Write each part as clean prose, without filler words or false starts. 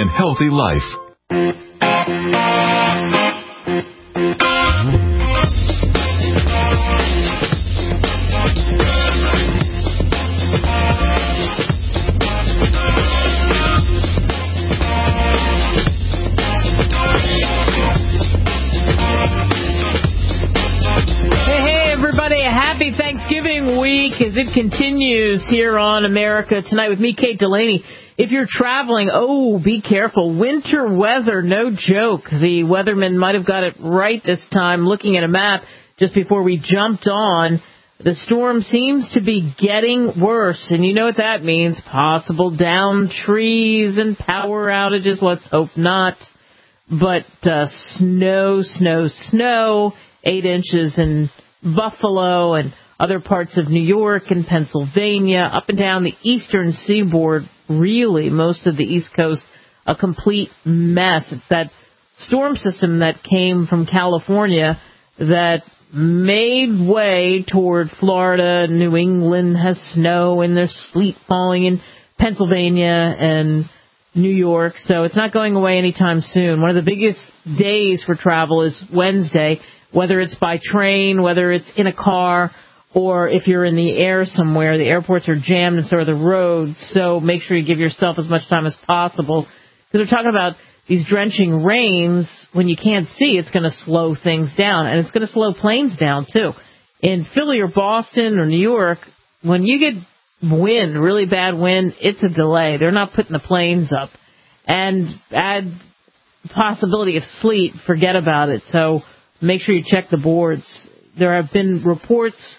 and healthy life. Happy Thanksgiving week as it continues here on America Tonight with me, Kate Delaney. If you're traveling, be careful. Winter weather, no joke. The weatherman might have got it right this time. Looking at a map just before we jumped on, the storm seems to be getting worse. And you know what that means. Possible downed trees and power outages. Let's hope not. But snow, 8 inches in Buffalo and other parts of New York and Pennsylvania, up and down the eastern seaboard, really most of the East Coast, a complete mess. It's that storm system that came from California that made way toward Florida. New England has snow and there's sleet falling in Pennsylvania and New York, so it's not going away anytime soon. One of the biggest days for travel is Wednesday, whether it's by train, whether it's in a car, or if you're in the air somewhere. The airports are jammed and so are the roads, so make sure you give yourself as much time as possible. Because we're talking about these drenching rains. When you can't see, it's going to slow things down, and it's going to slow planes down, too. In Philly or Boston or New York, when you get wind, really bad wind, it's a delay. They're not putting the planes up. And add possibility of sleet, forget about it. So make sure you check the boards. There have been reports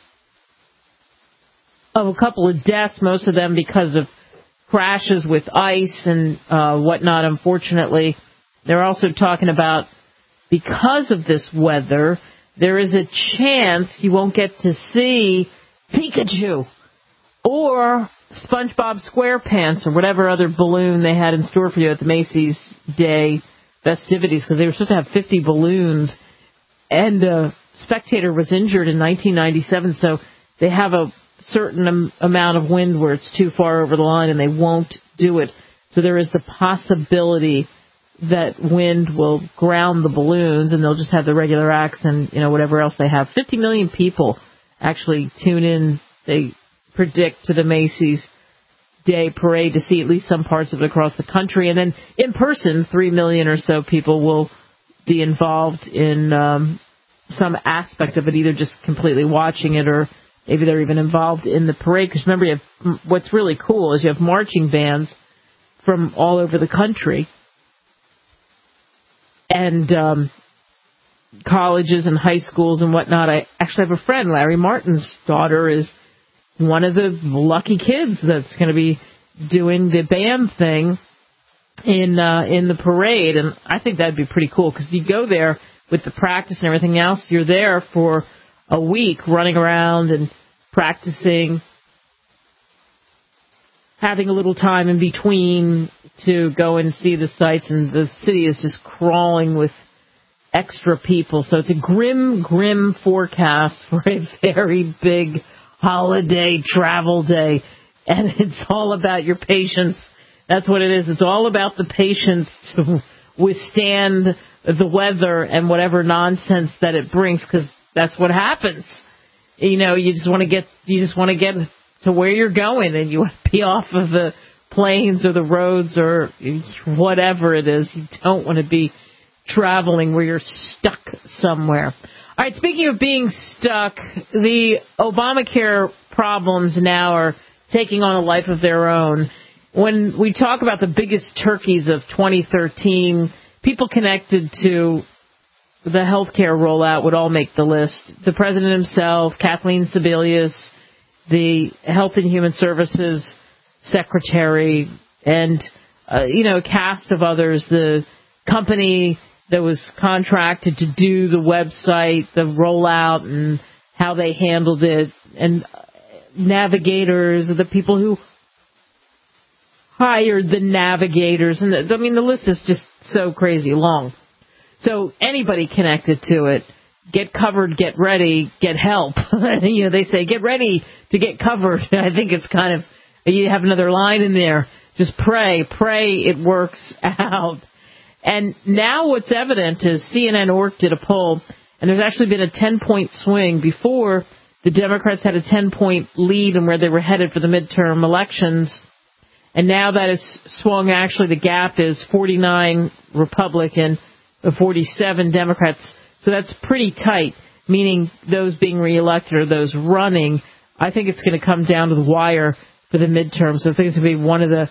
of a couple of deaths, most of them because of crashes with ice and whatnot, unfortunately. They're also talking about, because of this weather, there is a chance you won't get to see Pikachu or SpongeBob SquarePants or whatever other balloon they had in store for you at the Macy's Day festivities, because they were supposed to have 50 balloons. And a spectator was injured in 1997, so they have a certain amount of wind where it's too far over the line and they won't do it. So there is the possibility that wind will ground the balloons and they'll just have the regular acts and, whatever else they have. 50 million people actually tune in, they predict, to the Macy's Day Parade to see at least some parts of it across the country. And then in person, 3 million or so people will be involved in some aspect of it, either just completely watching it or maybe they're even involved in the parade. Because remember, what's really cool is you have marching bands from all over the country and colleges and high schools and whatnot. I actually have a friend, Larry Martin's daughter is one of the lucky kids that's going to be doing the band thing in the parade, and I think that'd be pretty cool because you go there with the practice and everything else. You're there for a week running around and practicing, having a little time in between to go and see the sights, and the city is just crawling with extra people. So it's a grim forecast for a very big holiday travel day, and it's all about your patience. That's what it is. It's all about the patience to withstand the weather and whatever nonsense that it brings, because that's what happens. You just want to get to where you're going, and you want to be off of the planes or the roads or whatever it is. You don't want to be traveling where you're stuck somewhere. All right, speaking of being stuck, the Obamacare problems now are taking on a life of their own. When we talk about the biggest turkeys of 2013, people connected to the health care rollout would all make the list. The president himself, Kathleen Sebelius, the Health and Human Services secretary, and, a cast of others, the company that was contracted to do the website, the rollout, and how they handled it, and navigators, the people who hired the navigators. And the list is just so crazy long. So anybody connected to it, get covered, get ready, get help. They say get ready to get covered. I think it's kind of, you have another line in there Just pray it works out. And now what's evident is CNN Org did a poll, and there's actually been a 10-point swing. Before, the Democrats had a 10-point lead in where they were headed for the midterm elections. And now that has swung. Actually, the gap is 49 Republican, 47 Democrats. So that's pretty tight, meaning those being reelected or those running. I think it's going to come down to the wire for the midterms. So I think it's going to be one of the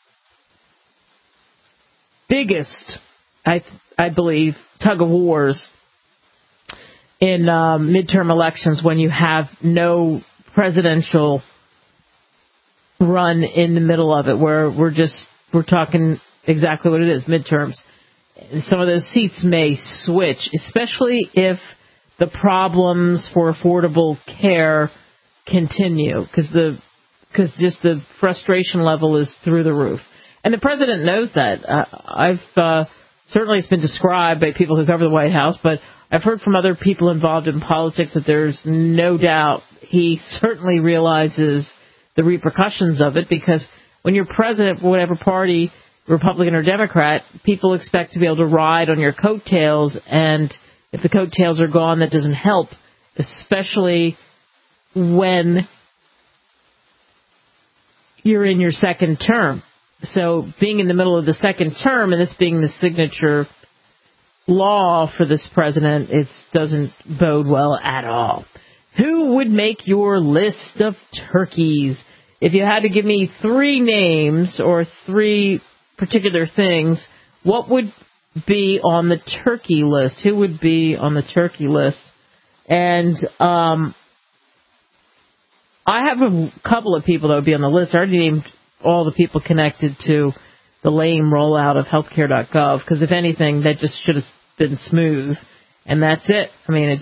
biggest, I believe, tug of wars in midterm elections when you have no presidential run in the middle of it, where we're talking exactly what it is, midterms. Some of those seats may switch, especially if the problems for affordable care continue, because just the frustration level is through the roof. And the president knows that. Certainly it's been described by people who cover the White House, but I've heard from other people involved in politics that there's no doubt he certainly realizes the repercussions of it, because when you're president for whatever party, Republican or Democrat, people expect to be able to ride on your coattails, and if the coattails are gone, that doesn't help, especially when you're in your second term. So being in the middle of the second term, and this being the signature law for this president, it doesn't bode well at all. Who would make your list of turkeys? If you had to give me three names or three particular things, what would be on the turkey list? Who would be on the turkey list? And I have a couple of people that would be on the list. I already named all the people connected to the lame rollout of healthcare.gov, because if anything, that just should have been smooth, and that's it. I mean,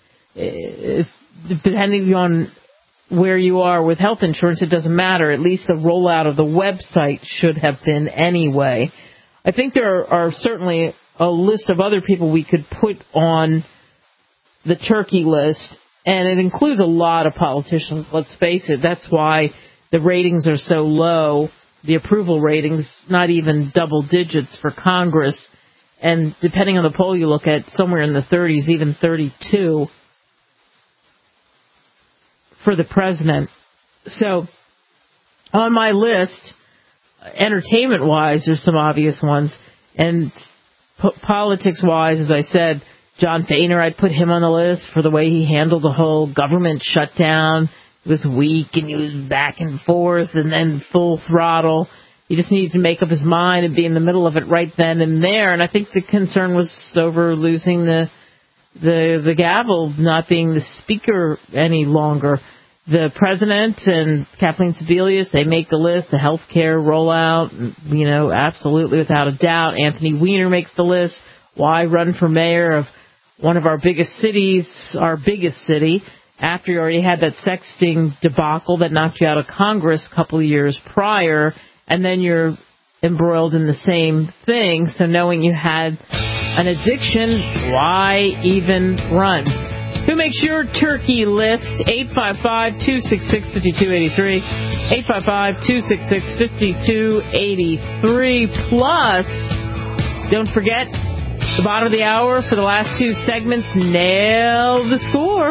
depending on where you are with health insurance, it doesn't matter. At least the rollout of the website should have been anyway. I think there are certainly a list of other people we could put on the turkey list, and it includes a lot of politicians, let's face it. That's why the ratings are so low, the approval ratings, not even double digits for Congress, and depending on the poll you look at, somewhere in the 30s, even 32 for the president. So on my list, entertainment-wise, there's some obvious ones, and politics-wise, as I said, John Boehner, I'd put him on the list for the way he handled the whole government shutdown. It was weak, and he was back and forth, and then full throttle. He just needed to make up his mind and be in the middle of it right then and there. And I think the concern was over losing the gavel, not being the speaker any longer. The president and Kathleen Sebelius, they make the list. The health care rollout, absolutely without a doubt. Anthony Weiner makes the list. Why run for mayor of one of our biggest cities, our biggest city, after you already had that sexting debacle that knocked you out of Congress a couple of years prior, and then you're embroiled in the same thing. So knowing you had an addiction, why even run? Who makes your turkey list? 855-266-5283. 855-266-5283. Plus, don't forget, the bottom of the hour for the last two segments, nail the score.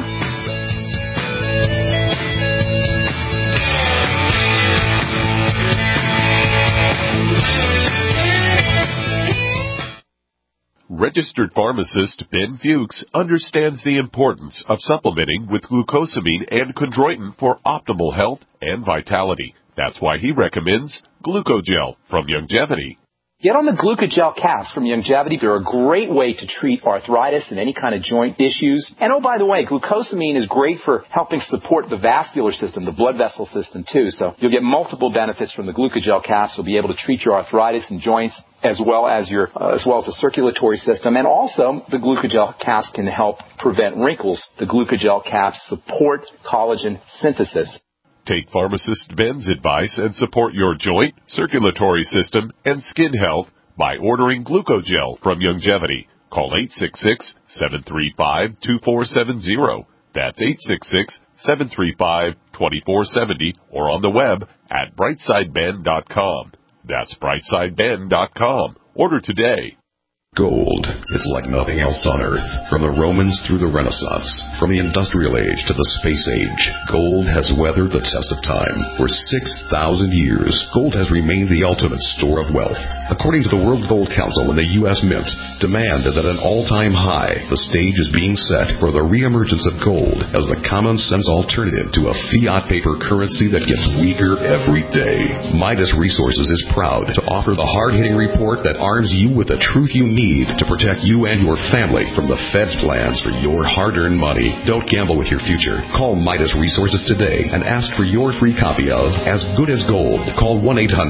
Registered pharmacist Ben Fuchs understands the importance of supplementing with glucosamine and chondroitin for optimal health and vitality. That's why he recommends Glucogel from Youngevity. Get on the Glucogel caps from Youngevity. They're a great way to treat arthritis and any kind of joint issues. And oh, by the way, glucosamine is great for helping support the vascular system, the blood vessel system too. So you'll get multiple benefits from the Glucogel caps. You'll be able to treat your arthritis and joints as well as the circulatory system. And also, the Glucogel caps can help prevent wrinkles. The Glucogel caps support collagen synthesis. Take pharmacist Ben's advice and support your joint, circulatory system, and skin health by ordering Glucogel from Youngevity. Call 866-735-2470. That's 866-735-2470 or on the web at brightsideben.com. That's brightsideben.com. Order today. Gold. It's like nothing else on Earth. From the Romans through the Renaissance, from the Industrial Age to the Space Age, gold has weathered the test of time. For 6,000 years, gold has remained the ultimate store of wealth. According to the World Gold Council and the U.S. Mint, demand is at an all-time high. The stage is being set for the reemergence of gold as the common-sense alternative to a fiat paper currency that gets weaker every day. Midas Resources is proud to offer the hard-hitting report that arms you with the truth you need to protect you and your family from the Fed's plans for your hard-earned money. Don't gamble with your future. Call Midas Resources today and ask for your free copy of As Good as Gold. Call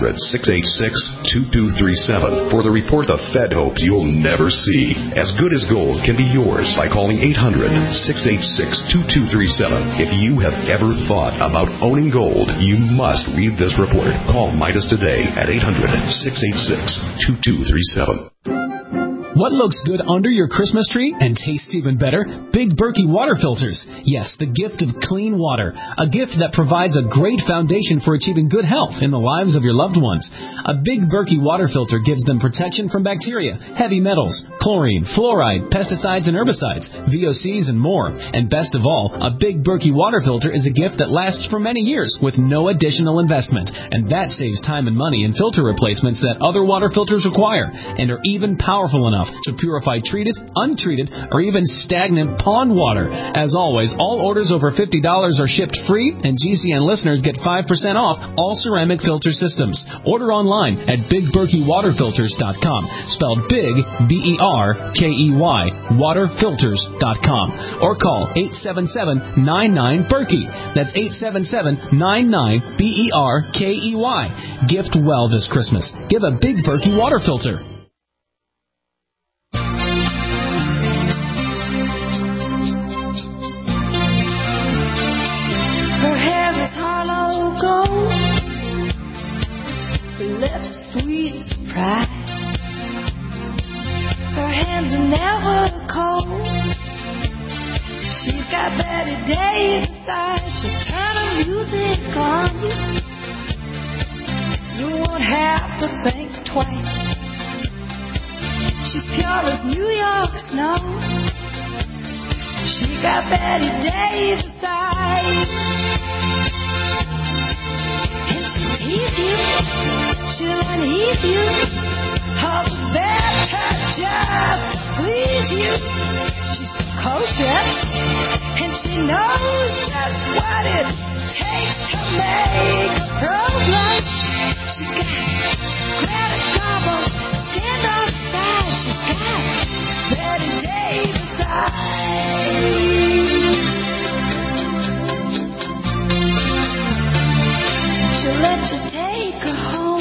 1-800-686-2237 for the report the Fed hopes you'll never see. As Good as Gold can be yours by calling 800-686-2237. If you have ever thought about owning gold, you must read this report. Call Midas today at 800-686-2237. What looks good under your Christmas tree and tastes even better? Big Berkey water filters. Yes, the gift of clean water. A gift that provides a great foundation for achieving good health in the lives of your loved ones. A Big Berkey water filter gives them protection from bacteria, heavy metals, chlorine, fluoride, pesticides and herbicides, VOCs and more. And best of all, a Big Berkey water filter is a gift that lasts for many years with no additional investment. And that saves time and money in filter replacements that other water filters require and are even powerful enough to purify treated, untreated, or even stagnant pond water. As always, all orders over $50 are shipped free, and GCN listeners get 5% off all ceramic filter systems. Order online at BigBerkeyWaterFilters.com, spelled Big, B-E-R-K-E-Y, waterfilters.com, or call 877-99-BERKEY. That's 877-99-BERKEY. Gift well this Christmas. Give a Big Berkey water filter. Sweet surprise. Her hands are never cold. She's got Betty Davis eyes. She'll turn the music on you. You won't have to think twice. She's pure as New York snow. She got Betty Davis eyes. And she'll tease you. She'll unheed you. How better just please you. She's precocious, and she knows just what it takes to make a pro blush. She's got Greta Garbo, stand on side. She's got Betty Davis eyes. She'll let you take her home.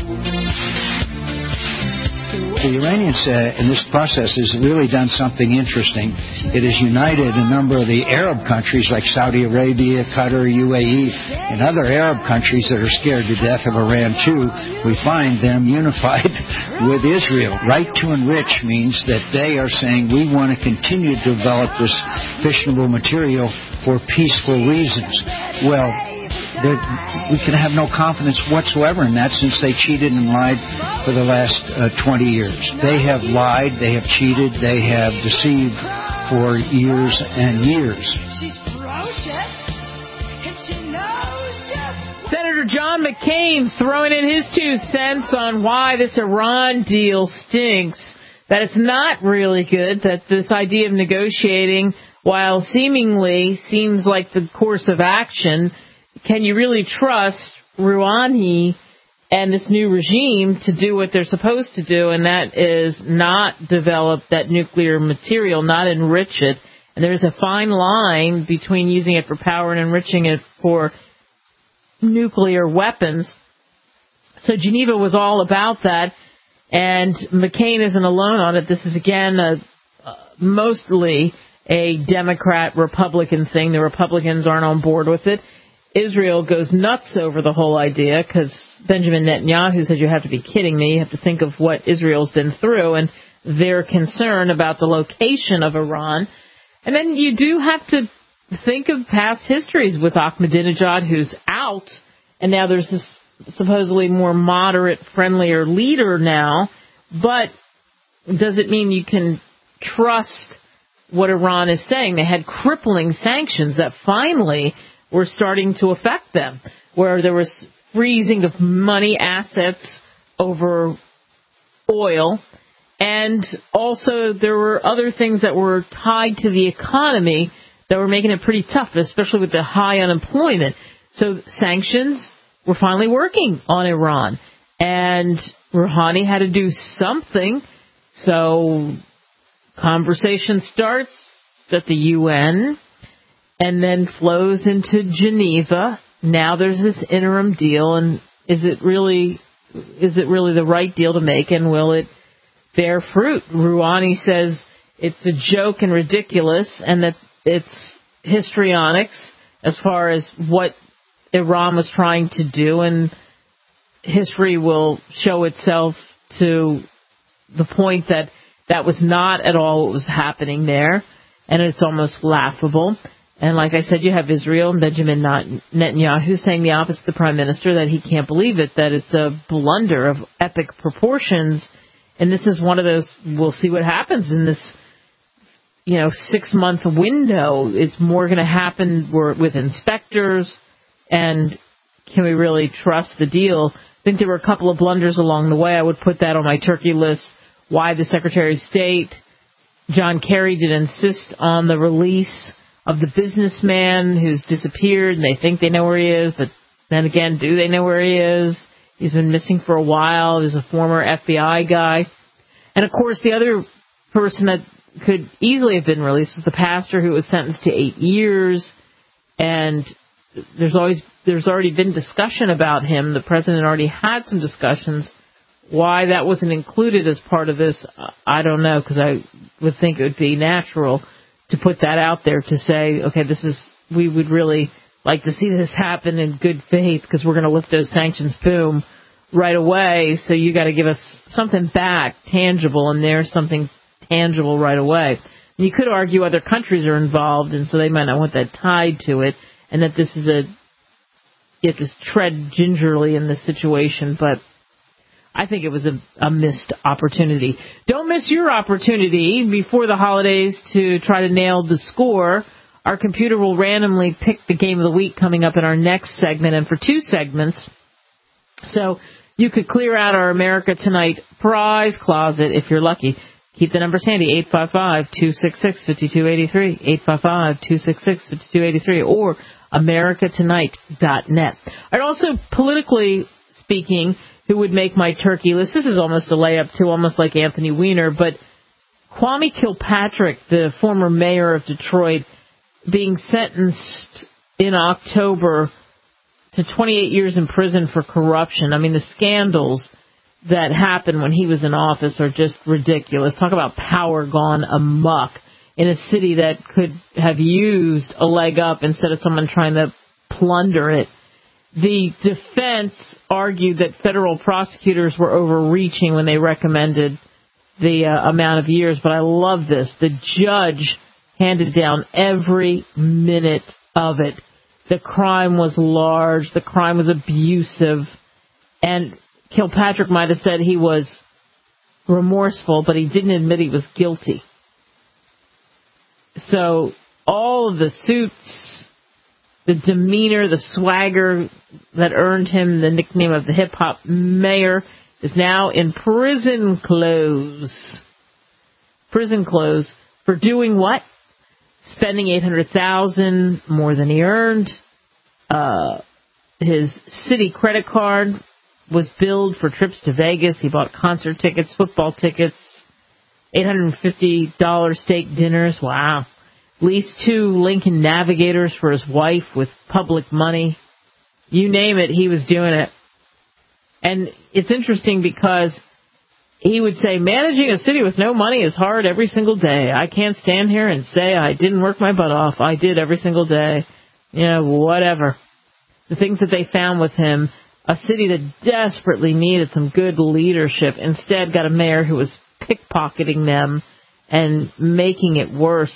The Iranians in this process has really done something interesting. It has united a number of the Arab countries like Saudi Arabia, Qatar, UAE, and other Arab countries that are scared to death of Iran too. We find them unified with Israel. Right to enrich means that they are saying we want to continue to develop this fissionable material for peaceful reasons. Well, we can have no confidence whatsoever in that since they cheated and lied for the last 20 years. They have lied, they have cheated, they have deceived for years and years. Senator John McCain throwing in his 2 cents on why this Iran deal stinks, that it's not really good, that this idea of negotiating, while seemingly seems like the course of action, can you really trust Rouhani and this new regime to do what they're supposed to do, and that is not develop that nuclear material, not enrich it? And there's a fine line between using it for power and enriching it for nuclear weapons. So Geneva was all about that, and McCain isn't alone on it. This is, again, mostly a Democrat-Republican thing. The Republicans aren't on board with it. Israel goes nuts over the whole idea because Benjamin Netanyahu said, you have to be kidding me. You have to think of what Israel's been through and their concern about the location of Iran. And then you do have to think of past histories with Ahmadinejad, who's out, and now there's this supposedly more moderate, friendlier leader now, but does it mean you can trust what Iran is saying? They had crippling sanctions that finally were starting to affect them, where there was freezing of money, assets over oil, and also there were other things that were tied to the economy that were making it pretty tough, especially with the high unemployment. So sanctions were finally working on Iran, and Rouhani had to do something. So conversation starts at the UN and then flows into Geneva. Now there's this interim deal, and is it really the right deal to make, and will it bear fruit? Rouhani says it's a joke and ridiculous, and that it's histrionics as far as what Iran was trying to do, and history will show itself to the point that that was not at all what was happening there, and it's almost laughable. And like I said, you have Israel and Benjamin Netanyahu saying the opposite of the prime minister, that he can't believe it, that it's a blunder of epic proportions. And this is one of those, we'll see what happens in this 6-month window. Is more going to happen with inspectors, and can we really trust the deal? I think there were a couple of blunders along the way. I would put that on my turkey list. Why the Secretary of State, John Kerry, did insist on the release of the businessman who's disappeared, and they think they know where he is, but then again, do they know where he is? He's been missing for a while. He's a former FBI guy. And of course, the other person that could easily have been released was the pastor who was sentenced to 8 years, and there's already been discussion about him. The president already had some discussions. Why that wasn't included as part of this, I don't know, because I would think it would be natural to put that out there to say, okay, we would really like to see this happen in good faith because we're going to lift those sanctions, boom, right away. So you got to give us something back, tangible, and there's something tangible right away. And you could argue other countries are involved, and so they might not want that tied to it, and that this is you have to tread gingerly in this situation, but I think it was a missed opportunity. Don't miss your opportunity before the holidays to try to nail the score. Our computer will randomly pick the game of the week coming up in our next segment, and for 2 segments. So you could clear out our America Tonight prize closet if you're lucky. Keep the numbers handy, 855-266-5283, 855-266-5283, or americatonight.net. I'd also, politically speaking, who would make my turkey list? This is almost a layup, too, almost like Anthony Weiner, but Kwame Kilpatrick, the former mayor of Detroit, being sentenced in October to 28 years in prison for corruption. I mean, the scandals that happened when he was in office are just ridiculous. Talk about power gone amok in a city that could have used a leg up instead of someone trying to plunder it. The defense argued that federal prosecutors were overreaching when they recommended the amount of years, but I love this. The judge handed down every minute of it. The crime was large. The crime was abusive. And Kilpatrick might have said he was remorseful, but he didn't admit he was guilty. So all of the suits, the demeanor, the swagger that earned him the nickname of the hip-hop mayor is now in prison clothes. Prison clothes for doing what? Spending $800,000 more than he earned. His city credit card was billed for trips to Vegas. He bought concert tickets, football tickets, $850 steak dinners. Wow. Leased 2 Lincoln Navigators for his wife with public money. You name it, he was doing it. And it's interesting because he would say, managing a city with no money is hard every single day. I can't stand here and say I didn't work my butt off. I did every single day. Whatever. The things that they found with him, a city that desperately needed some good leadership, instead got a mayor who was pickpocketing them and making it worse.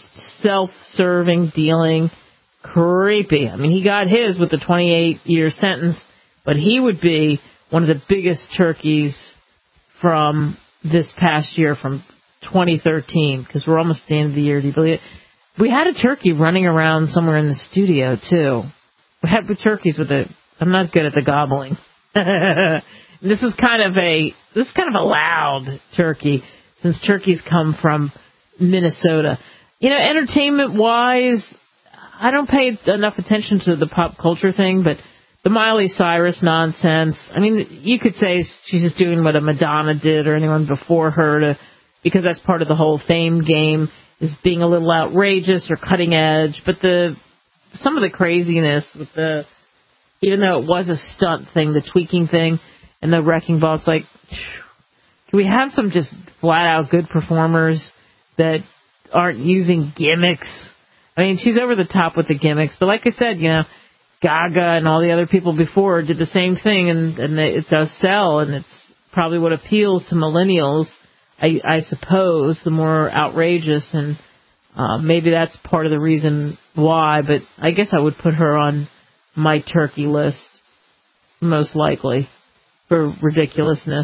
Self-serving, dealing, creepy. I mean, he got his with the 28-year sentence. but he would be one of the biggest turkeys from this past year, from 2013, because we're almost at the end of the year. Do you believe it? We had a turkey running around somewhere in the studio, too. We had turkeys with I'm not good at the gobbling. This is kind of a loud turkey, since turkeys come from Minnesota. Entertainment-wise, I don't pay enough attention to the pop culture thing, but the Miley Cyrus nonsense, I mean, you could say she's just doing what a Madonna did or anyone before her, because that's part of the whole fame game, is being a little outrageous or cutting edge. But some of the craziness with even though it was a stunt thing, the tweaking thing and the wrecking ball, it's like, can we have some just flat out good performers that aren't using gimmicks? I mean, she's over the top with the gimmicks, but like I said, Gaga and all the other people before did the same thing, and it does sell, and it's probably what appeals to millennials, I suppose, the more outrageous, and maybe that's part of the reason why, but I guess I would put her on my turkey list, most likely, for ridiculousness.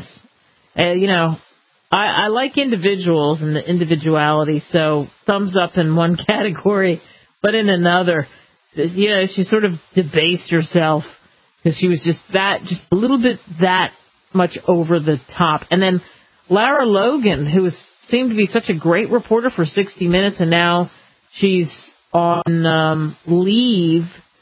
I like individuals and the individuality, so thumbs up in one category, but in another, she sort of debased herself because she was just a little bit that much over the top. And then Lara Logan, who seemed to be such a great reporter for 60 Minutes, and now she's on leave.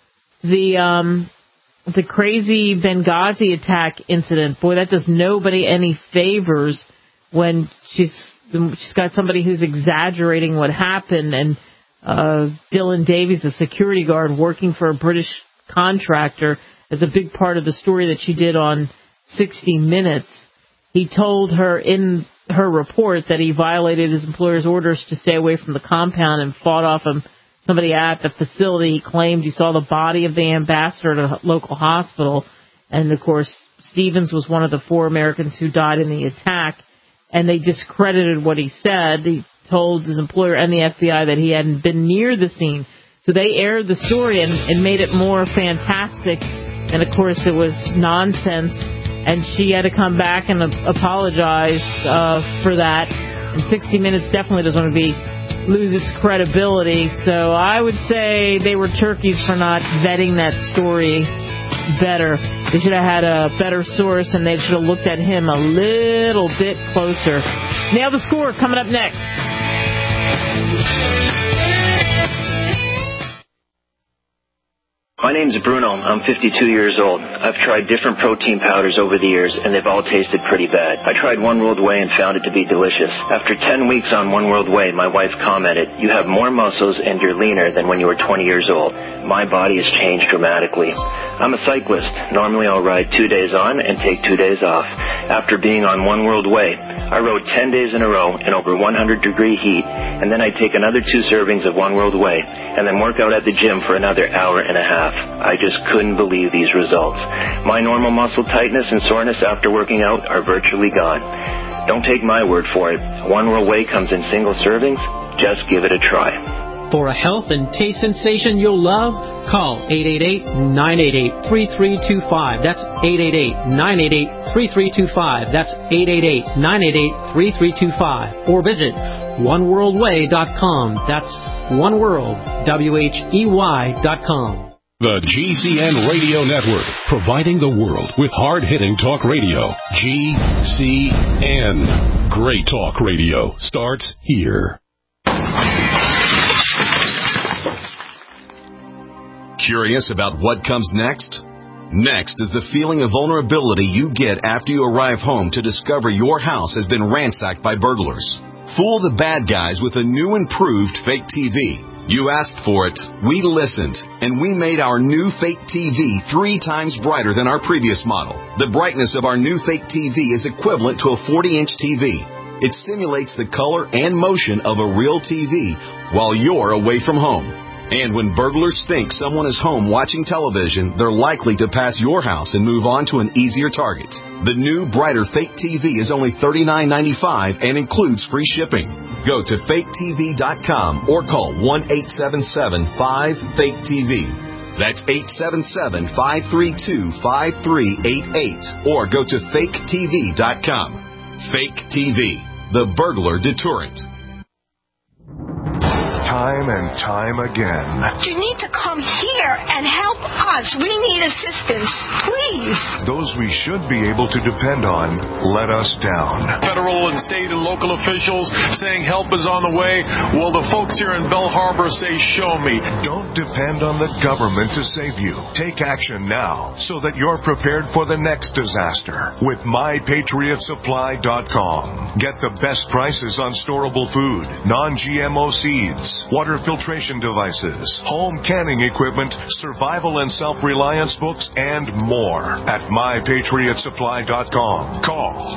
The crazy Benghazi attack incident, boy, that does nobody any favors when she's got somebody who's exaggerating what happened, and Dylan Davies, a security guard working for a British contractor, is a big part of the story that she did on 60 Minutes. He told her in her report that he violated his employer's orders to stay away from the compound and fought off somebody at the facility. He claimed he saw the body of the ambassador at a local hospital. And, of course, Stevens was one of the 4 Americans who died in the attack. And they discredited what he said. He told his employer and the FBI that he hadn't been near the scene. So they aired the story and made it more fantastic. And, of course, it was nonsense. And she had to come back and apologize for that. And 60 Minutes definitely doesn't want to lose its credibility. So I would say they were turkeys for not vetting that story better. They should have had a better source, and they should have looked at him a little bit closer. Nail the Score coming up next. My name's Bruno. I'm 52 years old. I've tried different protein powders over the years, and they've all tasted pretty bad. I tried One World Whey and found it to be delicious. After 10 weeks on One World Whey, my wife commented, "You have more muscles and you're leaner than when you were 20 years old." My body has changed dramatically. I'm a cyclist. Normally I'll ride 2 days on and take 2 days off. After being on One World Whey, I rode 10 days in a row in over 100-degree heat, and then I'd take another 2 servings of One World Whey, and then work out at the gym for another hour and a half. I just couldn't believe these results. My normal muscle tightness and soreness after working out are virtually gone. Don't take my word for it. One World Whey comes in single servings. Just give it a try. For a health and taste sensation you'll love, call 888-988-3325. That's 888-988-3325. That's 888-988-3325. Or visit oneworldwhey.com. That's oneworld.com. The GCN Radio Network, providing the world with hard-hitting talk radio. GCN. Great talk radio starts here. Curious about what comes next? Next is the feeling of vulnerability you get after you arrive home to discover your house has been ransacked by burglars. Fool the bad guys with a new improved fake TV. You asked for it, we listened, and we made our new fake TV 3 times brighter than our previous model. The brightness of our new fake TV is equivalent to a 40-inch TV. It simulates the color and motion of a real TV while you're away from home. And when burglars think someone is home watching television, they're likely to pass your house and move on to an easier target. The new, brighter fake TV is only $39.95 and includes free shipping. Go to faketv.com or call 1-877-5-FAKE-TV. That's 877-532-5388 or go to faketv.com. Fake TV, the burglar deterrent. Time and time again. You need to come here and help us. We need assistance, please. Those we should be able to depend on let us down. Federal and state and local officials saying help is on the way. Well, the folks here in Belle Harbor say, show me. Don't depend on the government to save you. Take action now so that you're prepared for the next disaster with MyPatriotSupply.com. Get the best prices on storable food, non-GMO seeds, water filtration devices, home canning equipment, survival and self-reliance books, and more at MyPatriotSupply.com. Call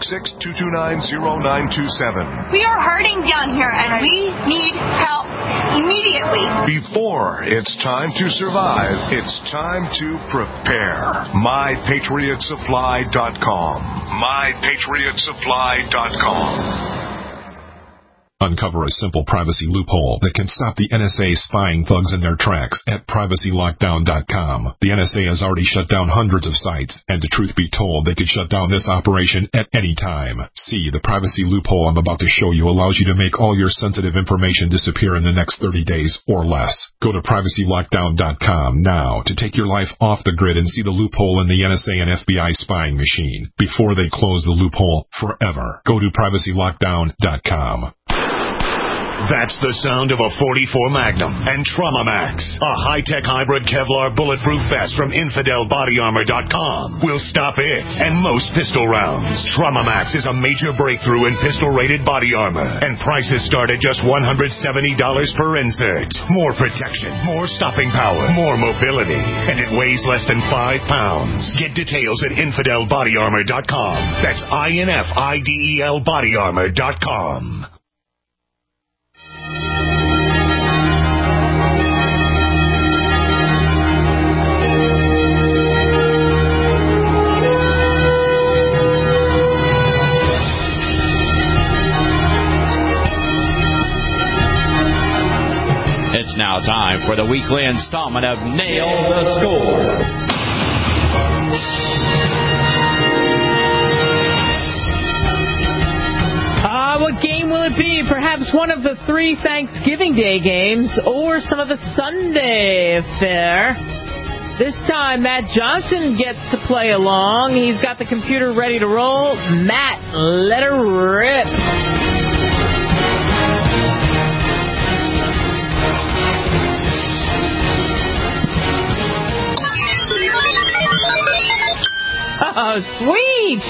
866-229-0927. We are hurting down here, and we need help immediately. Before it's time to survive, it's time to prepare. MyPatriotSupply.com. MyPatriotSupply.com. Uncover a simple privacy loophole that can stop the NSA spying thugs in their tracks at privacylockdown.com. The NSA has already shut down hundreds of sites, and to truth be told, they could shut down this operation at any time. See, the privacy loophole I'm about to show you allows you to make all your sensitive information disappear in the next 30 days or less. Go to privacylockdown.com now to take your life off the grid and see the loophole in the NSA and FBI spying machine before they close the loophole forever. Go to privacylockdown.com. That's the sound of a .44 Magnum and Trauma Max, a high-tech hybrid Kevlar bulletproof vest from InfidelBodyArmor.com. Will stop it and most pistol rounds. Trauma Max is a major breakthrough in pistol-rated body armor, and prices start at just $170 per insert. More protection, more stopping power, more mobility, and it weighs less than 5 pounds. Get details at InfidelBodyArmor.com. That's INFIDEL BodyArmor.com. It's now time for the weekly installment of Nail the Score. What game will it be? Perhaps one of the 3 Thanksgiving Day games or some of the Sunday affair. This time, Matt Johnson gets to play along. He's got the computer ready to roll. Matt, let her rip. Oh, sweet!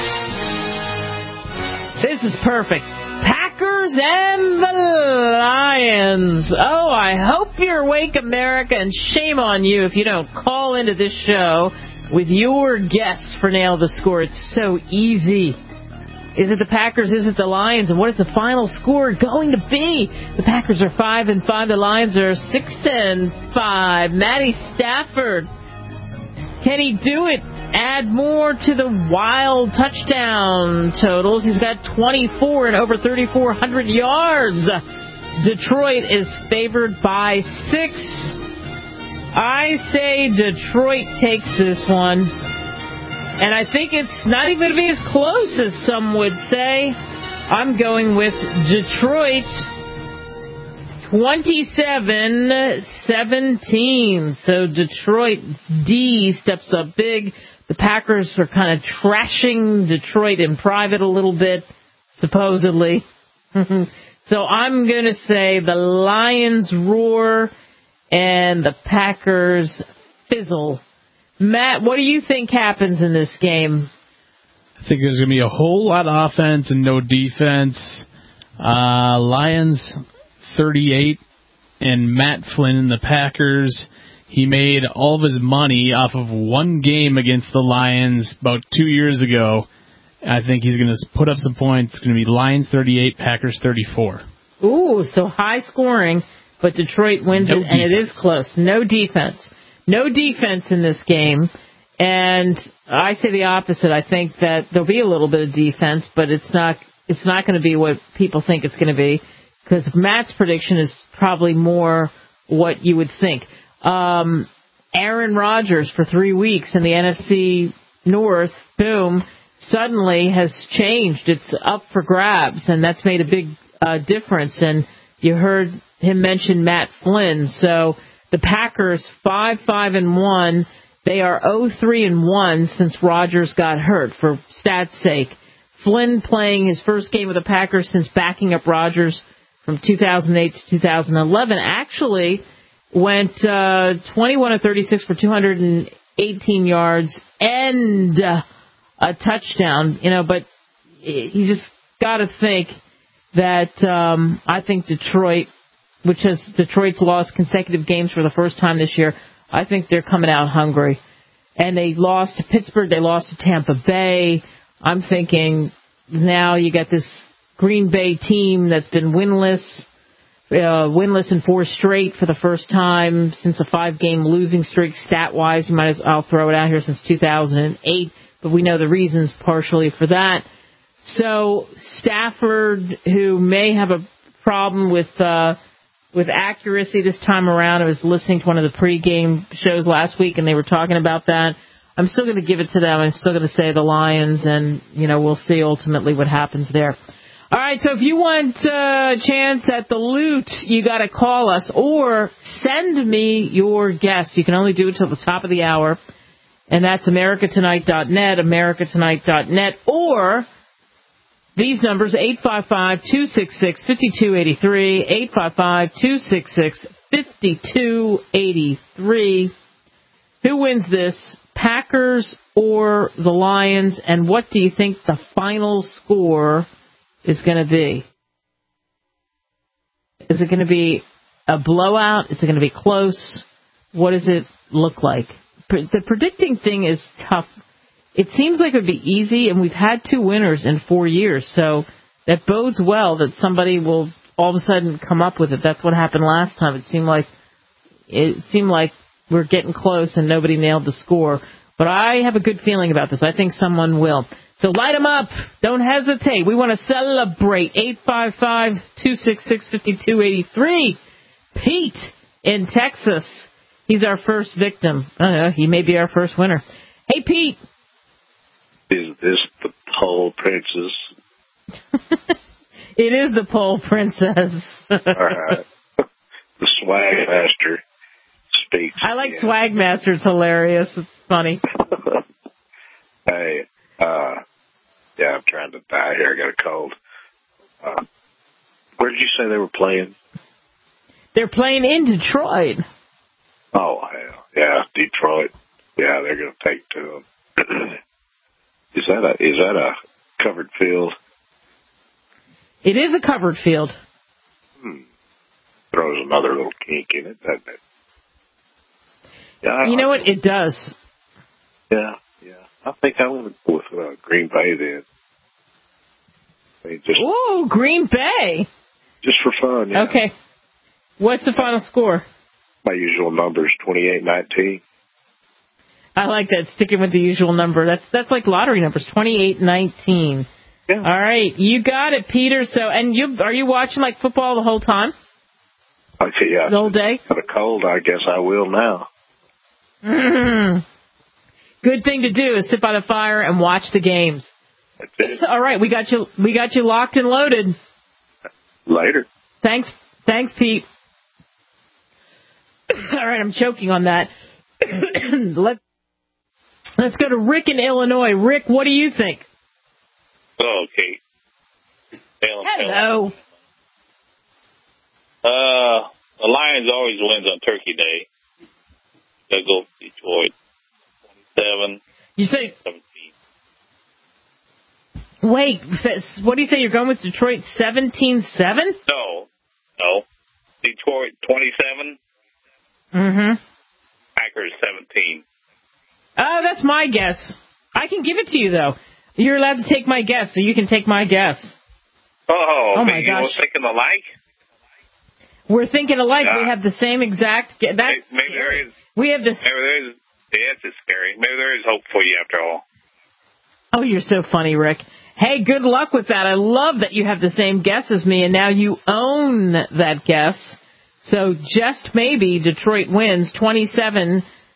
This is perfect. Packers and the Lions. Oh, I hope you're awake, America, and shame on you if you don't call into this show with your guess for Nail the Score. It's so easy. Is it the Packers? Is it the Lions? And what is the final score going to be? The Packers are 5-5. The Lions are 6-5. Matty Stafford. Can he do it? Add more to the wild touchdown totals. He's got 24 and over 3,400 yards. Detroit is favored by 6. I say Detroit takes this one. And I think it's not even going to be as close as some would say. I'm going with Detroit 27-17. So Detroit D steps up big. The Packers are kind of trashing Detroit in private a little bit, supposedly. So I'm going to say the Lions roar and the Packers fizzle. Matt, what do you think happens in this game? I think there's going to be a whole lot of offense and no defense. Lions 38 and Matt Flynn and the Packers. He made all of his money off of one game against the Lions about 2 years ago. I think he's going to put up some points. It's going to be Lions 38, Packers 34. Ooh, so high scoring, but Detroit wins it, and it is close. No defense. No defense in this game. And I say the opposite. I think that there'll be a little bit of defense, but it's not going to be what people think it's going to be, because Matt's prediction is probably more what you would think. Aaron Rodgers for 3 weeks in the NFC North, boom, suddenly has changed. It's up for grabs, and that's made a big difference. And you heard him mention Matt Flynn. So the Packers 5-5-1. They are 0-3-1 since Rodgers got hurt. For stats' sake, Flynn playing his first game with the Packers since backing up Rodgers from 2008 to 2011 actually went 21 of 36 for 218 yards and a touchdown. But you just got to think that I think Detroit's lost consecutive games for the first time this year. I think they're coming out hungry. And they lost to Pittsburgh. They lost to Tampa Bay. I'm thinking now you got this Green Bay team that's been winless in 4 straight for the first time since a 5-game losing streak. Stat-wise, I'll throw it out here, since 2008. But we know the reasons partially for that. So Stafford, who may have a problem with accuracy this time around. I was listening to one of the pregame shows last week, and they were talking about that. I'm still going to give it to them. I'm still going to say the Lions, and, we'll see ultimately what happens there. All right, so if you want a chance at the loot, you got to call us or send me your guess. You can only do it till the top of the hour, and that's americatonight.net, americatonight.net, or these numbers, 855-266-5283, 855-266-5283. Who wins this, Packers or the Lions, and what do you think the final score is going to be? Is it going to be a blowout? Is it going to be close? What does it look like? The predicting thing is tough. It seems like it would be easy, and we've had 2 winners in 4 years, so that bodes well that somebody will all of a sudden come up with it. That's what happened last time. It seemed like we're getting close and nobody nailed the score. But I have a good feeling about this. I think someone will. So light them up. Don't hesitate. We want to celebrate. 855-266-5283. Pete in Texas. He's our first victim. He may be our first winner. Hey, Pete. Is this the pole princess? It is the pole princess. All right. The swag master speaks. I like swag master. It's hilarious. It's funny. Hey, yeah, I'm trying to die here. I got a cold. Where did you say they were playing? They're playing in Detroit. Oh, hell. Yeah, Detroit. Yeah, they're going to take to them. Is that a covered field? It is a covered field. Throws another little kink in it, doesn't it? Yeah, you know what? It does. Yeah. I think I'm going to go with Green Bay then. Ooh, Green Bay. Just for fun, yeah. Okay. What's the final score? My usual number is 28-19. I like that, sticking with the usual number. That's like lottery numbers, 28-19. Yeah. All right, you got it, Peter. So, and are you watching like football the whole time? Okay, yeah. The whole day? Got a cold, I guess I will now. Good thing to do is sit by the fire and watch the games. That's it. All right, we got you locked and loaded. Later. Thanks, Pete. All right, I'm choking on that. Let's go to Rick in Illinois. Rick, what do you think? Oh, okay. Hello. The Lions always wins on Turkey Day. They'll go Detroit 27. You say 17. Wait, what do you say? You're going with Detroit 17-7? No. Detroit 27. Packers 17. Oh, that's my guess. I can give it to you, though. You're allowed to take my guess, so you can take my guess. Oh my gosh. We're thinking alike? We're thinking alike. We have the same exact... Maybe there is... We have this... Maybe there is... Yes, it's scary. Maybe there is hope for you after all. Oh, you're so funny, Rick. Hey, good luck with that. I love that you have the same guess as me, and now you own that guess. So just maybe Detroit wins 27-17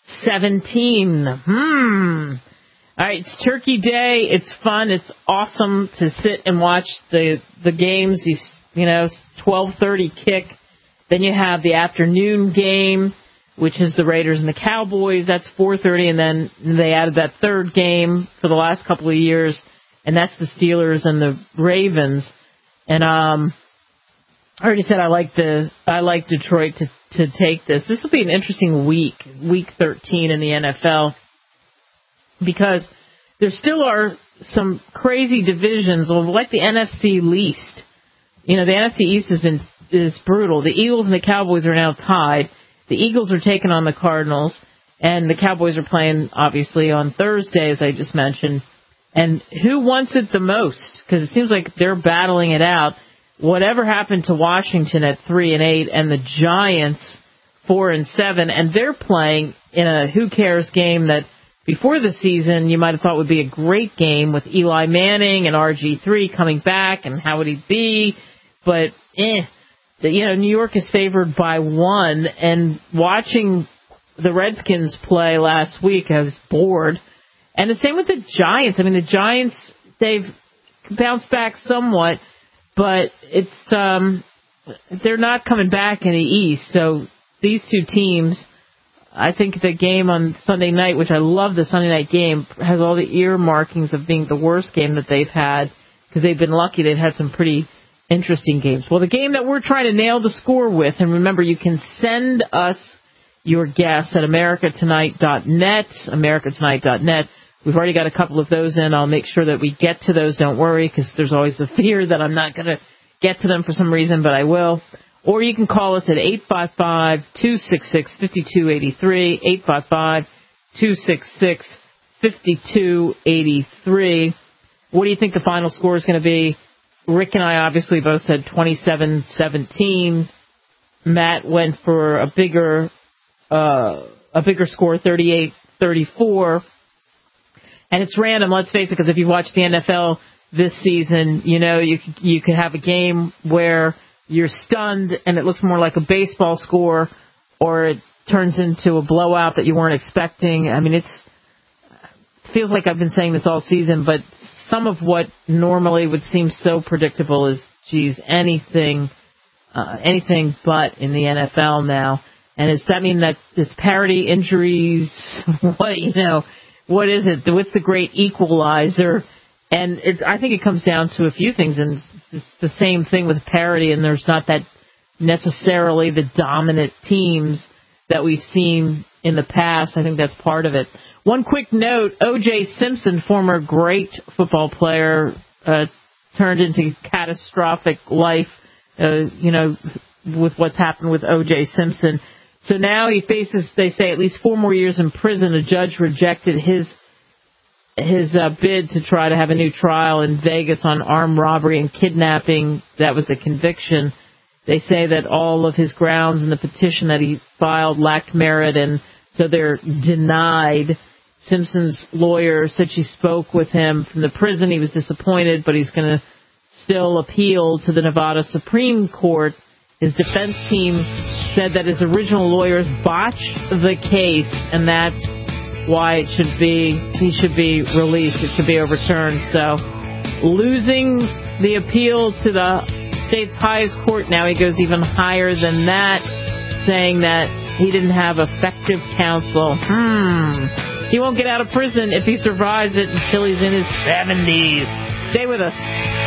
17. All right, it's Turkey Day. It's fun. It's awesome to sit and watch the games. These, 12:30 kick. Then you have the afternoon game, which is the Raiders and the Cowboys. That's 4:30, and then they added that third game for the last couple of years, and that's the Steelers and the Ravens. And I already said I like Detroit to take this. This will be an interesting week 13 in the NFL, because there still are some crazy divisions, like the NFC least. The NFC East is brutal. The Eagles and the Cowboys are now tied. The Eagles are taking on the Cardinals, and the Cowboys are playing, obviously, on Thursday, as I just mentioned. And who wants it the most? Because it seems like they're battling it out. Whatever happened to Washington at 3-8 and the Giants 4-7, and they're playing in a who cares game that before the season you might have thought would be a great game with Eli Manning and RG3 coming back, and how would he be? But New York is favored by 1, and watching the Redskins play last week, I was bored. And the same with the Giants. I mean, the Giants, they've bounced back somewhat, but it's they're not coming back in the East. So these two teams, I think the game on Sunday night, which I love the Sunday night game, has all the earmarkings of being the worst game that they've had, because they've been lucky. They've had some pretty interesting games. Well, the game that we're trying to nail the score with, and remember, you can send us your guess at americatonight.net, americatonight.net. We've already got a couple of those in. I'll make sure that we get to those. Don't worry, because there's always the fear that I'm not going to get to them for some reason, but I will. Or you can call us at 855-266-5283, 855-266-5283. What do you think the final score is going to be? Rick and I obviously both said 27-17. Matt went for a bigger score, 38-34. And it's random, let's face it, because if you watch the NFL this season, you could have a game where you're stunned and it looks more like a baseball score, or it turns into a blowout that you weren't expecting. I mean, it feels like I've been saying this all season, but some of what normally would seem so predictable is, anything but in the NFL now. And does that mean that it's parity, injuries? What is it? What's the great equalizer? And I think it comes down to a few things, and it's the same thing with parity, and there's not that necessarily the dominant teams that we've seen in the past. I think that's part of it. One quick note, O.J. Simpson, former great football player, turned into catastrophic life, with what's happened with O.J. Simpson. So now he faces, they say, at least 4 more years in prison. A judge rejected his bid to try to have a new trial in Vegas on armed robbery and kidnapping. That was the conviction. They say that all of his grounds in the petition that he filed lacked merit, and so they're denied. Simpson's lawyer said she spoke with him from the prison. He was disappointed, but he's going to still appeal to the Nevada Supreme Court. His defense team said that his original lawyers botched the case, and that's why he should be released. It should be overturned. So, losing the appeal to the state's highest court, now he goes even higher than that, saying that he didn't have effective counsel. He won't get out of prison if he survives it until he's in his 70s. Stay with us.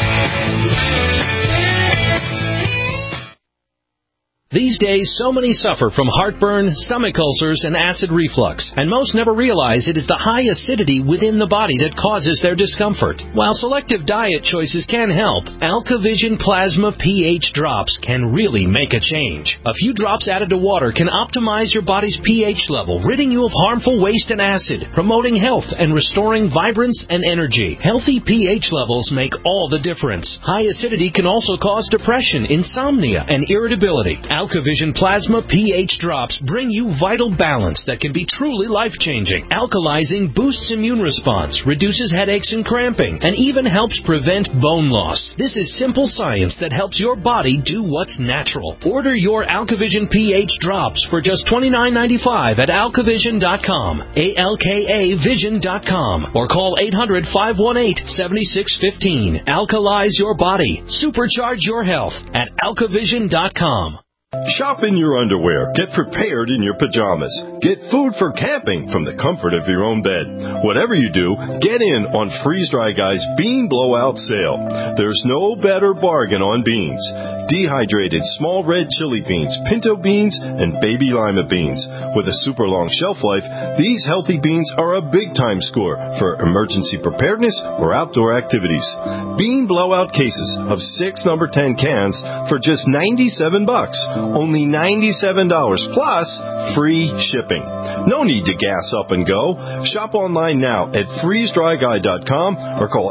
These days, so many suffer from heartburn, stomach ulcers, and acid reflux, and most never realize it is the high acidity within the body that causes their discomfort. While selective diet choices can help, AlkaVision Plasma pH drops can really make a change. A few drops added to water can optimize your body's pH level, ridding you of harmful waste and acid, promoting health and restoring vibrance and energy. Healthy pH levels make all the difference. High acidity can also cause depression, insomnia, and irritability. AlkaVision Plasma pH Drops bring you vital balance that can be truly life-changing. Alkalizing boosts immune response, reduces headaches and cramping, and even helps prevent bone loss. This is simple science that helps your body do what's natural. Order your AlkaVision pH Drops for just $29.95 at alkavision.com, ALKAvision.com, or call 800-518-7615. Alkalize your body. Supercharge your health at alkavision.com. Shop in your underwear. Get prepared in your pajamas. Get food for camping from the comfort of your own bed. Whatever you do, get in on Freeze Dry Guy's Bean Blowout Sale. There's no better bargain on beans. Dehydrated small red chili beans, pinto beans, and baby lima beans. With a super long shelf life, these healthy beans are a big-time score for emergency preparedness or outdoor activities. Bean Blowout cases of 6 number 10 cans for just $97. Only $97 plus free shipping. No need to gas up and go. Shop online now at freezedryguy.com or call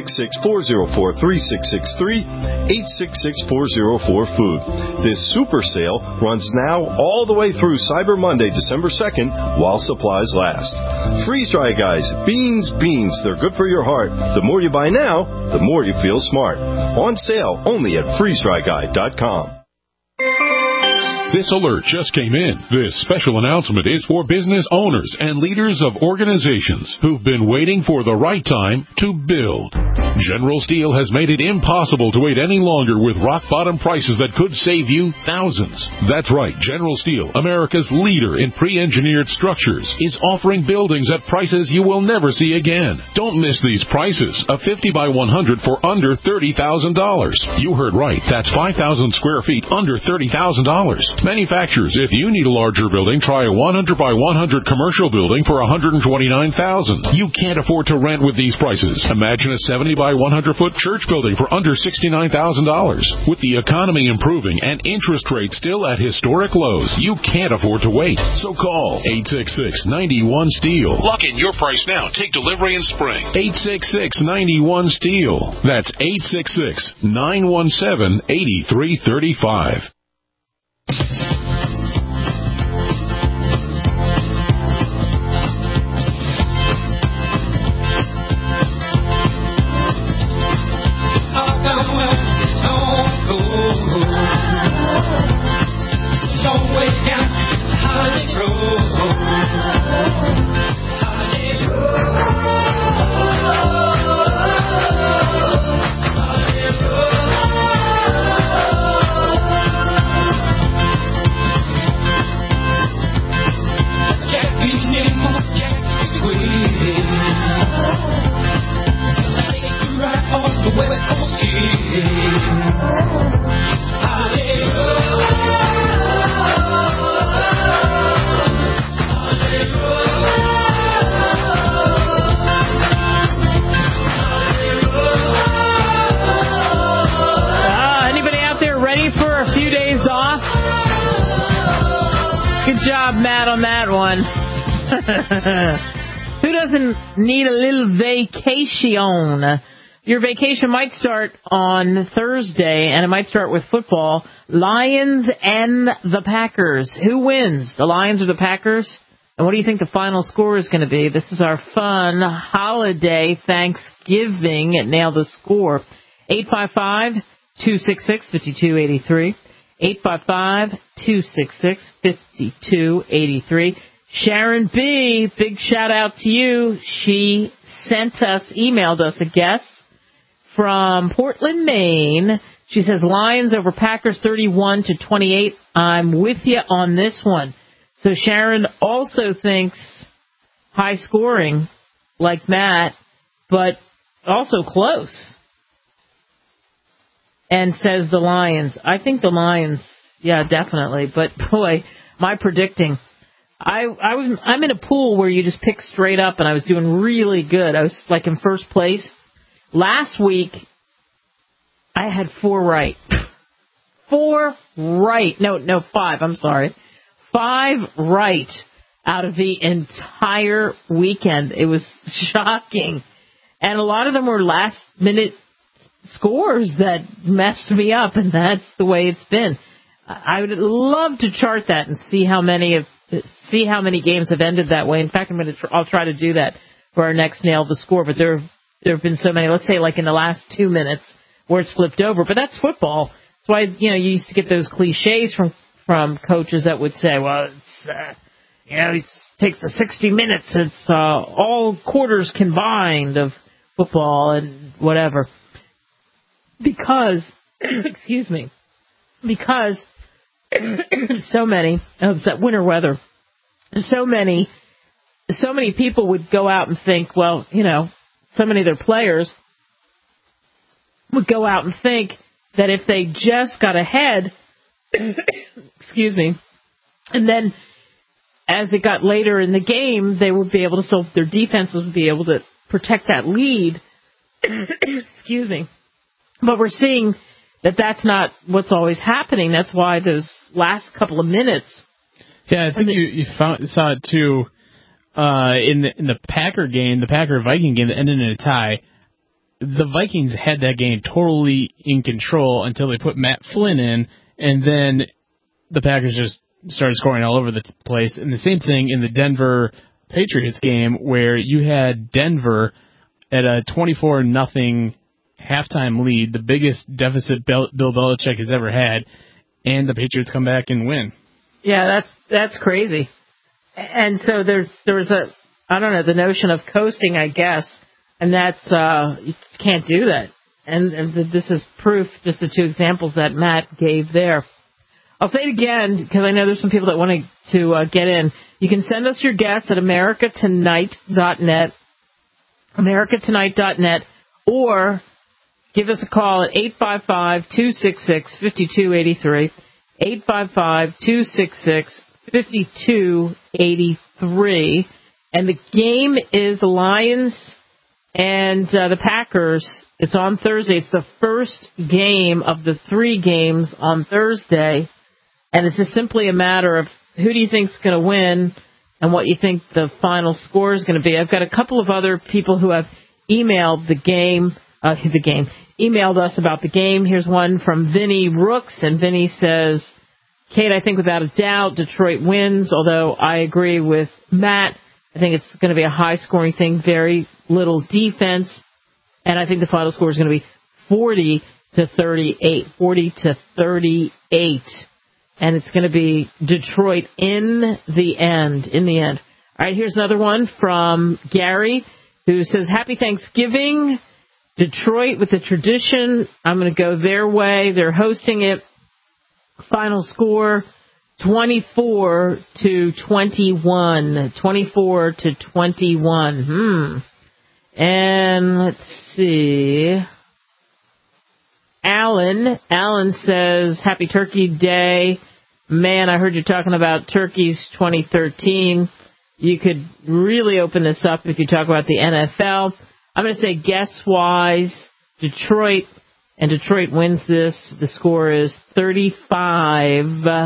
866-404-3663, 866-404-FOOD. This super sale runs now all the way through Cyber Monday, December 2nd, while supplies last. Freeze Dry Guys, beans, they're good for your heart. The more you buy now, the more you feel smart. On sale only at freezedryguy.com. This alert just came in. This special announcement is for business owners and leaders of organizations who've been waiting for the right time to build. General Steel has made it impossible to wait any longer with rock-bottom prices that could save you thousands. That's right. General Steel, America's leader in pre-engineered structures, is offering buildings at prices you will never see again. Don't miss these prices. A 50 by 100 for under $30,000. You heard right. That's 5,000 square feet under $30,000. Manufacturers, if you need a larger building, try a 100 by 100 commercial building for $129,000. You can't afford to rent with these prices. Imagine a 70 by 100 foot church building for under $69,000. With the economy improving and interest rates still at historic lows, you can't afford to wait. So call 866-91-STEEL. Lock in your price now. Take delivery in spring. 866-91-STEEL. That's 866-917-8335. Matt on that one. Who doesn't need a little vacation? Your vacation might start on Thursday, and it might start with football. Lions and the Packers. Who wins, the Lions or the Packers? And what do you think the final score is going to be? This is our fun holiday Thanksgiving at Nail the Score. 855-266-5283. 855-266-5283. Sharon B., big shout out to you. She emailed us a guest from Portland, Maine. She says Lions over Packers 31-28. I'm with you on this one. So Sharon also thinks high scoring like Matt, but also close. And says the Lions. I think the Lions, yeah, definitely. But boy, my predicting. I'm in a pool where you just pick straight up, and I was doing really good. I was like in first place. Last week, I had 4 right. 4 right. No, 5. I'm sorry. 5 right out of the entire weekend. It was shocking. And a lot of them were last-minute scores that messed me up, and that's the way it's been. I would love to chart that and see how many games have ended that way. In fact, I'll try to do that for our next Nail the Score. But there have been so many. Let's say like in the last 2 minutes where it's flipped over. But that's football. That's why you used to get those cliches from coaches that would say, well, it's it takes the 60 minutes. It's all quarters combined of football and whatever. Because, excuse me, because so many, it's that winter weather, so many people would go out and think, well, so many of their players would go out and think that if they just got ahead, excuse me, and then as it got later in the game, they would be able to, their defenses would be able to protect that lead. Excuse me. But we're seeing that that's not what's always happening. That's why those last couple of minutes. Yeah, I think you saw it too in the Packer game, the Packer-Viking game that ended in a tie. The Vikings had that game totally in control until they put Matt Flynn in, and then the Packers just started scoring all over the place. And the same thing in the Denver Patriots game where you had Denver at a 24-0 halftime lead, the biggest deficit Bill Belichick has ever had, and the Patriots come back and win. Yeah, that's crazy. And so there was the notion of coasting, I guess, and that's you can't do that. And this is proof, just the two examples that Matt gave there. I'll say it again because I know there's some people that want to get in. You can send us your guests at americatonight.net, americatonight.net, or give us a call at 855-266-5283, 855-266-5283. And the game is the Lions and the Packers. It's on Thursday. It's the first game of the 3 games on Thursday. And it's just simply a matter of who do you think is going to win and what you think the final score is going to be. I've got a couple of other people who have emailed emailed us about the game. Here's one from Vinny Rooks, and Vinny says, Kate, I think without a doubt Detroit wins, although I agree with Matt. I think it's going to be a high-scoring thing, very little defense, and I think the final score is going to be 40-38, 40-38. And it's going to be Detroit in the end. All right, here's another one from Gary, who says, Happy Thanksgiving. Detroit with the tradition. I'm going to go their way. They're hosting it. Final score, 24-21. 24-21. And let's see. Alan says, Happy Turkey Day. Man, I heard you talking about turkeys 2013. You could really open this up if you talk about the NFL. I'm going to say guess-wise, Detroit, and Detroit wins this. The score is 35-30.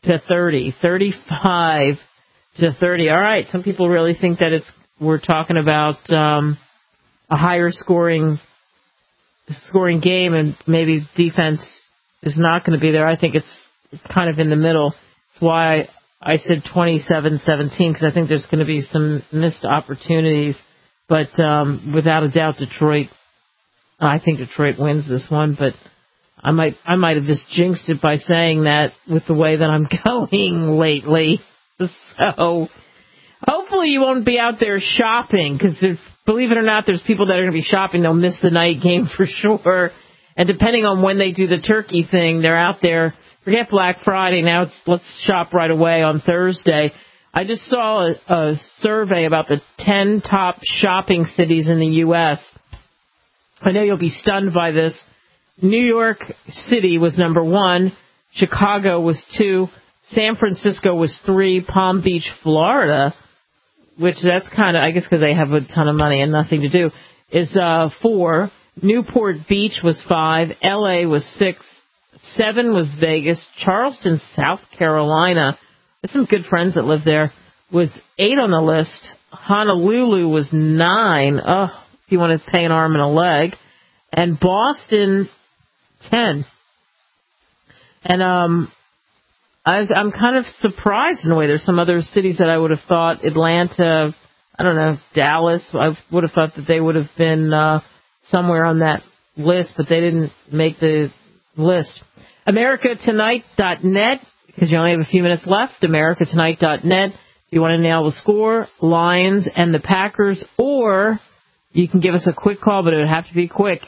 35-30. All right, some people really think that we're talking about a higher scoring game, and maybe defense is not going to be there. I think it's kind of in the middle. That's why I said 27-17, because I think there's going to be some missed opportunities. But without a doubt, I think Detroit wins this one. But I might have just jinxed it by saying that with the way that I'm going lately. So hopefully you won't be out there shopping, because believe it or not, there's people that are going to be shopping. They'll miss the night game for sure. And depending on when they do the turkey thing, they're out there. Forget Black Friday. Now let's shop right away on Thursday. I just saw a survey about the 10 top shopping cities in the U.S. I know you'll be stunned by this. New York City was number 1. Chicago was 2. San Francisco was 3. Palm Beach, Florida, which that's kind of, I guess because they have a ton of money and nothing to do, is 4. Newport Beach was 5. L.A. was 6. 7 was Vegas. Charleston, South Carolina, there's some good friends that live there, was 8 on the list. Honolulu was 9. Oh, if you want to pay an arm and a leg. And Boston, 10. And I'm kind of surprised in a way. There's some other cities that I would have thought, Atlanta, I don't know, Dallas, I would have thought that they would have been somewhere on that list, but they didn't make the list. AmericaTonight.net, because you only have a few minutes left, AmericaTonight.net. If you want to nail the score, Lions and the Packers, or you can give us a quick call, but it would have to be quick,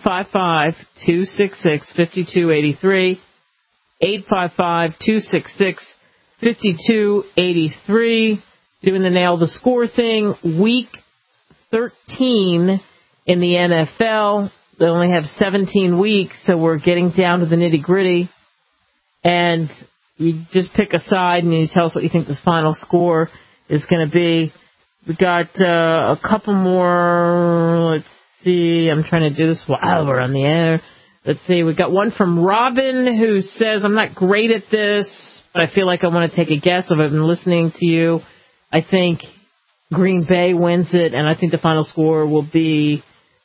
855-266-5283, 855-266-5283. Doing the nail the score thing, week 13 in the NFL. They only have 17 weeks, so we're getting down to the nitty-gritty. And you just pick a side and you tell us what you think the final score is going to be. We got a couple more. Let's see. I'm trying to do this while we're on the air. Let's see. We got one from Robin who says, I'm not great at this, but I feel like I want to take a guess. I've been listening to you. I think Green Bay wins it, and I think the final score will be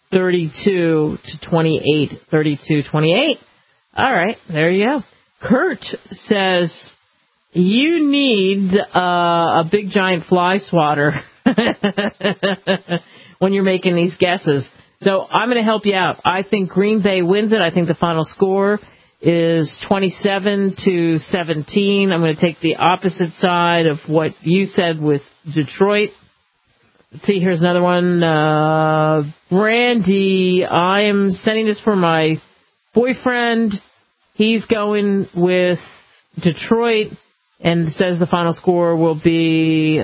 32-28. 32-28. All right, there you go. Kurt says, you need a big giant fly swatter when you're making these guesses. So I'm going to help you out. I think Green Bay wins it. I think the final score is 27-17. I'm going to take the opposite side of what you said with Detroit. Let's see, here's another one. Brandy, I am sending this for my boyfriend. He's going with Detroit and says the final score will be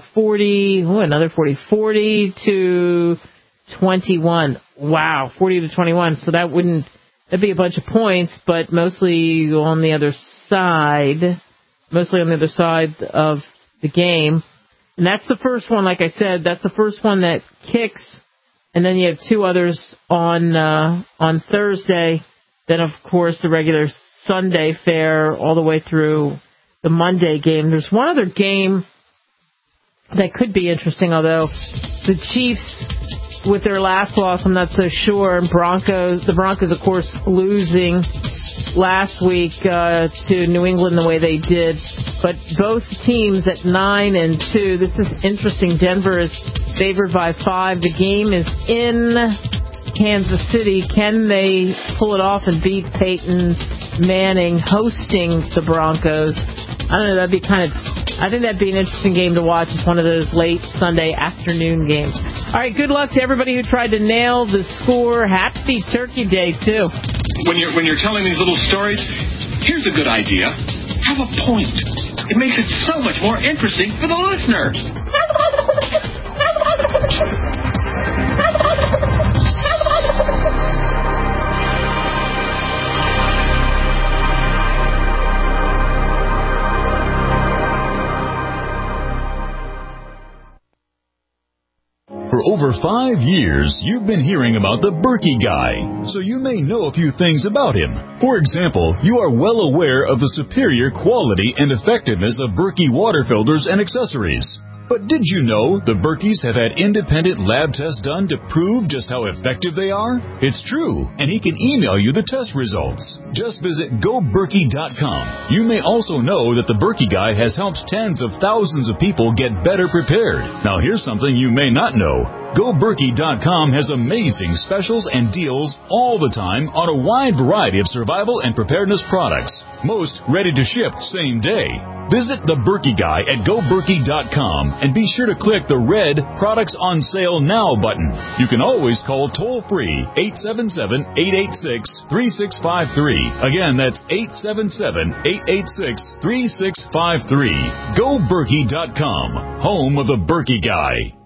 40-21. Wow, 40-21. So that'd be a bunch of points, but mostly on the other side of the game. And that's the first one, like I said, that's the first one that kicks, and then you have two others on Thursday. Then, of course, the regular Sunday fare all the way through the Monday game. There's one other game that could be interesting, although the Chiefs, with their last loss, I'm not so sure. The Broncos, of course, losing last week to New England the way they did. But both teams at 9-2. This is interesting. Denver is favored by 5. The game is in Kansas City. Can they pull it off and beat Peyton Manning hosting the Broncos? I don't know. I think that'd be an interesting game to watch. It's one of those late Sunday afternoon games. All right, good luck to everybody who tried to nail the score. Happy Turkey Day, too. When you're telling these little stories, here's a good idea. Have a point. It makes it so much more interesting for the listener. For over 5 years, you've been hearing about the Berkey Guy, so you may know a few things about him. For example, you are well aware of the superior quality and effectiveness of Berkey water filters and accessories. But did you know the Berkeys have had independent lab tests done to prove just how effective they are? It's true, and he can email you the test results. Just visit GoBerkey.com. You may also know that the Berkey Guy has helped tens of thousands of people get better prepared. Now here's something you may not know. GoBerkey.com has amazing specials and deals all the time on a wide variety of survival and preparedness products. Most ready to ship same day. Visit the Berkey Guy at GoBerkey.com and be sure to click the red Products on Sale Now button. You can always call toll-free 877-886-3653. Again, that's 877-886-3653. GoBerkey.com, home of the Berkey Guy.